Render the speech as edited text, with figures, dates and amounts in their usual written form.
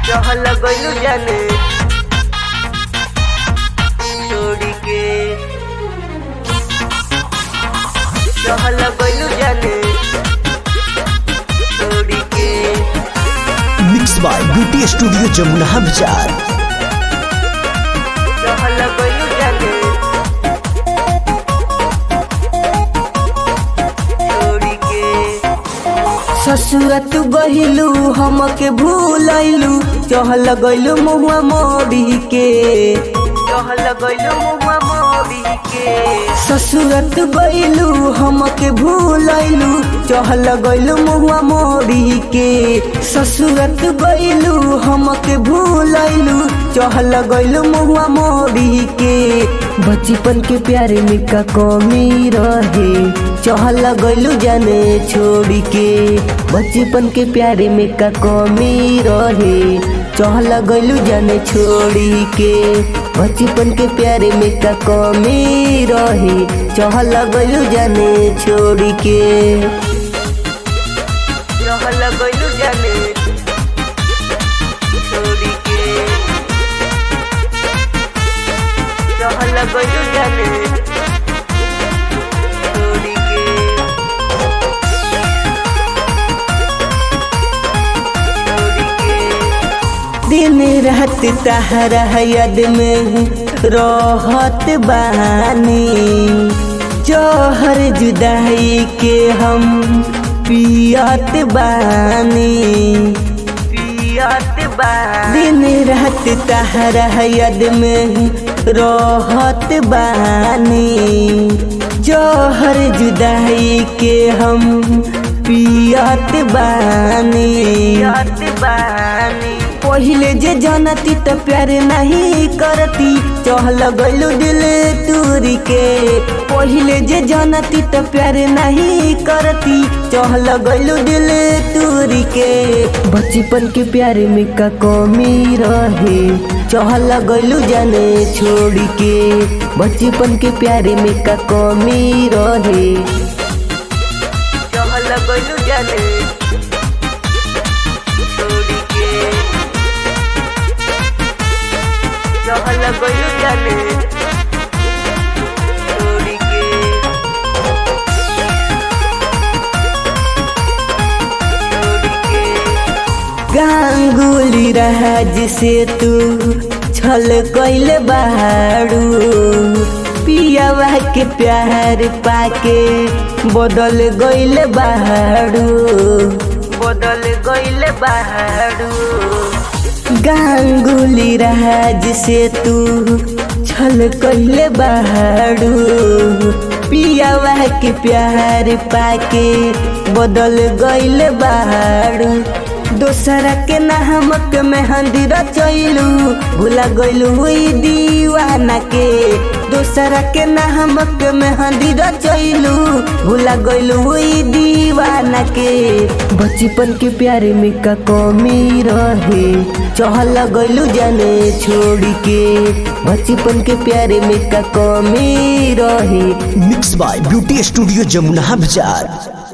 चहल गइलू जाने छोड़ी के चहल गइलू जाने छोड़ी के। Mix by beauty studio Jamuna बाजार। चहल गइलू जाने छोड़ी के। ससुरत गइलू हमके भूलैलू चहल गइलू मुआ मोड़ी के चहल गइलू मुआ मोड़ी के। ससुरत गइलू हमके भूलैलू चहल गइलू मुआ मोड़ी के। ससुरत गइलू हमके भूलैलू चहल गइलू मुआ मोड़ी के। बचपन के प्यारे में का कमी रहे चहल गइलू जाने छोड़ी के। बचपन के प्यारे में का कमी रहे चहल गइलू जाने छोड़ी के। बचपन के प्यारे में का कमी रहे चहल गइलू जाने छोड़ी के। चहल गइलू जाने छोड़ी के। चहल गइलू जाने छोड़ी के। दिन रात तहरा याद में रहत बानी। जहर जुदाई के हम पियत बानी पियत बानी। दिन रात तहरा याद में रहत बानी। जहर जुदाई के हम पियत बानी पियत बानी। पहिले जे जानती त प्यार नहीं करती चहल गइलू दिल तूरी के। पहिले जे जानती त प्यार नहीं करती चहल गइलू दिल तूरी के। बचपन के प्यार में का कमी रहे चहल गइलू जाने छोड़ी के। बचपन के प्यार में का कमी रहे चहल गइलू जाने छोड़ी के। चहल गइलू जाने छोड़ी के। छोड़ी के। गांगुली राज से तू छल कइले बाड़ू। पियावा के प्यार पाके बदल गइले बाड़ू बदल गइले बाड़ू। गांगुली राज से तू छल कइले बाड़ू। पियावा के प्यार पाके बदल गइले बाड़ू। दोसरा के नामक मेहंदी रचैलू भुला गइलू हुई दीवाना के। दोसरा के नामक मेहंदी रचैलू भुला गइलू हुई दीवाना के। बचपन के प्यारे में का कमी रहे चहल गइलू जाने छोड़ी के। बचपन के प्यारे में का कमी रहे। Mix by beauty studio Jamuna बाजार।